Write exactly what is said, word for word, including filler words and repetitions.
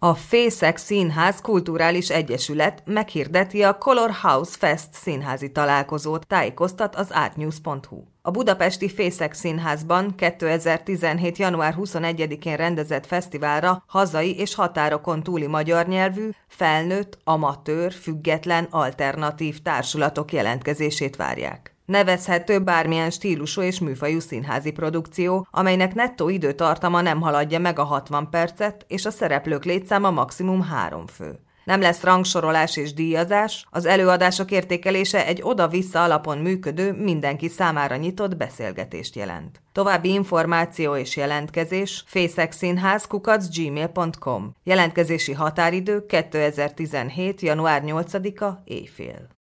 A Fészex Színház Kulturális Egyesület meghirdeti a Color House Fest színházi találkozót, tájékoztat az artnews pont hu. A budapesti Fészex Színházban kétezer-tizenhét. január huszonegyedikén rendezett fesztiválra hazai és határokon túli magyar nyelvű, felnőtt, amatőr, független, alternatív társulatok jelentkezését várják. Nevezhető bármilyen stílusú és műfajú színházi produkció, amelynek nettó időtartama nem haladja meg a hatvan percet, és a szereplők létszáma maximum három fő. Nem lesz rangsorolás és díjazás, az előadások értékelése egy oda-vissza alapon működő, mindenki számára nyitott beszélgetést jelent. További információ és jelentkezés fészexszínház kukac gmail pont com. Jelentkezési határidő kétezer-tizenhét. január nyolcadika éjfél.